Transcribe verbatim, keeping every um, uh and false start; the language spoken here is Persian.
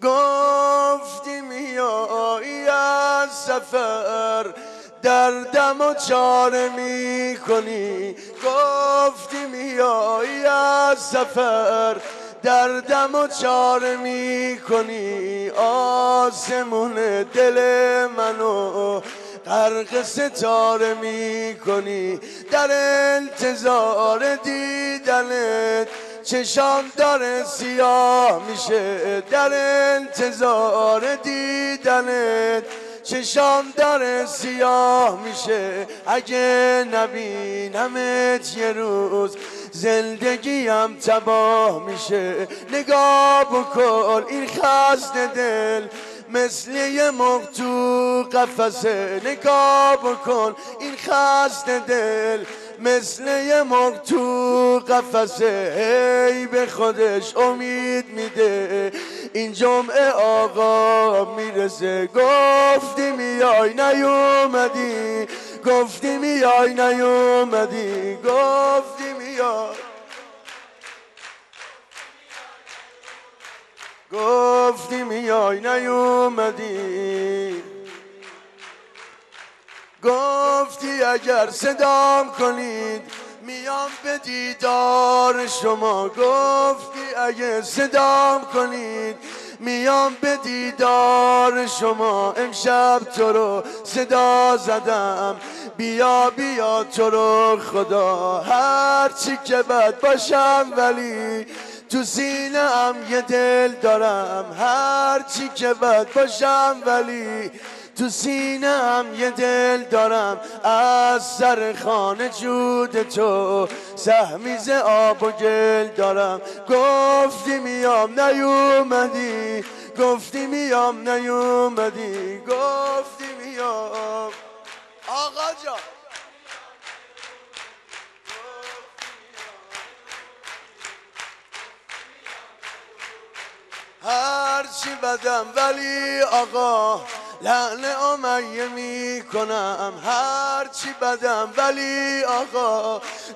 گفتی میایی از سفر دردم و چاره می کنی، گفتی میایی از سفر دردم و چاره می کنی، آسمون دل منو غرق ستاره می کنی، در انتظار دیدنت چشام داره سیاه میشه، در انتظار دیدنت چشام داره سیاه میشه، اگه نبینمت یه روز زندگیم تباه میشه. نگاه بکن این خسته دل مثل یه مرغ تو قفسه، نگاه بکن این خسته دل مثل یه مرغ تو قفسه، هی به خودش امید میده این جمعه آقا میرسه. گفتی میای نیومدی، گفتی میای نیومدی، گفتی میای گفتی میای نیومدی، گفتی اگر صدام کنید میام به دیدار شما، گفتی اگر صدام کنید میام به دیدار شما. امشب تو رو صدا زدم بیا بیا تو رو خدا، هرچی که بد باشم ولی تو سینه ام یه دل دارم، هرچی که بد باشم ولی تو سینه ام یه دل دارم. از سر خانه جود تو سهمیز آب و گل دارم. گفتی میام نیومدی، گفتی میام نیومدی، گفتی میام آقا جان. هرچی بدم ولی آقا لعن امیه می کنم، هرچی بدم ولی آقا